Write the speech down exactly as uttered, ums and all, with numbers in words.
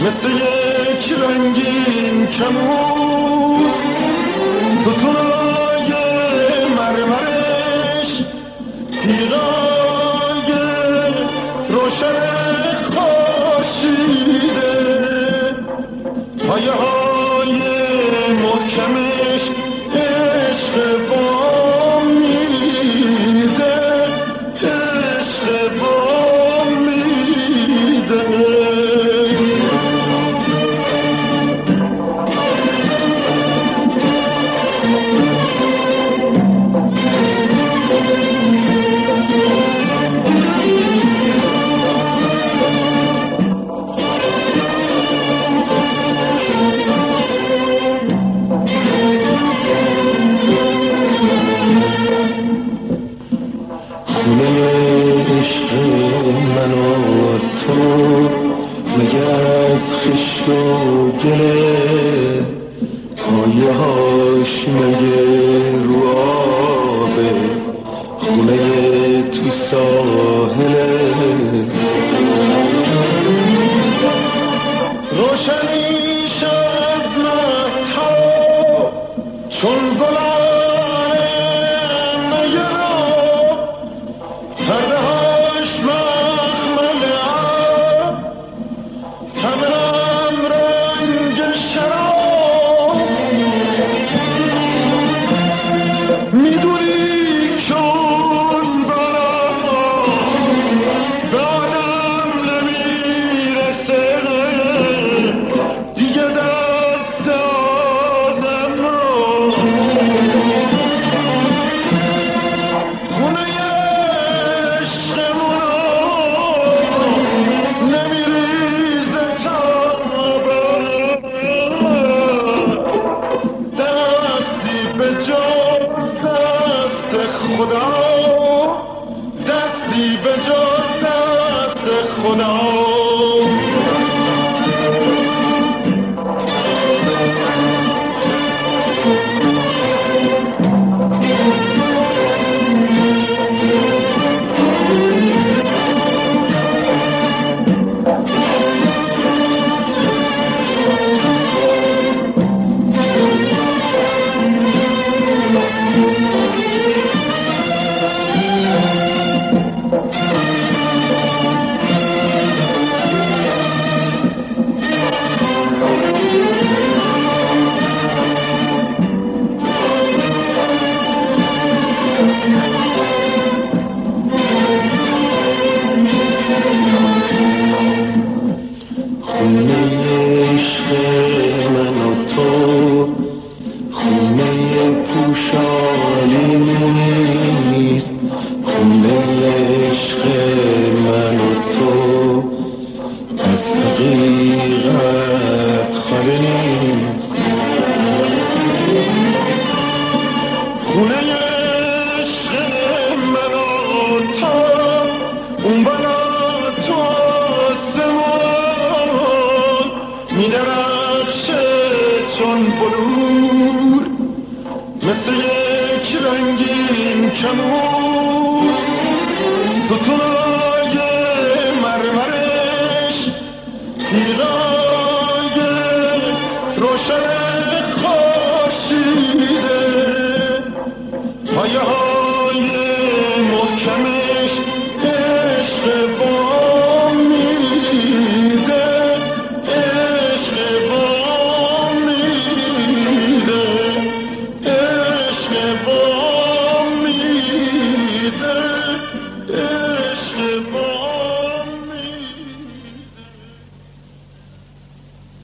مثل یک رنگین کمون، ستونای مرمرش تیغای روشن خورشیده، پایه های محکمش عشق وام میده، عشق وام میده. گله پایه هاش مگه رو آبه، خونه تو ساحله، روشنیش از مهتاب چون زلال مگه رو، پرده هاش مخمل عب، همه میدونی چون برام بعدم نمیرسه، دیگه دست آدم رو خونه عشقمونو نمیریزه تابه، دستی به جا خدا، دستی به جز دست خدا. مثل یک رنگین کمون، ستونای مرمرش تیغای روشن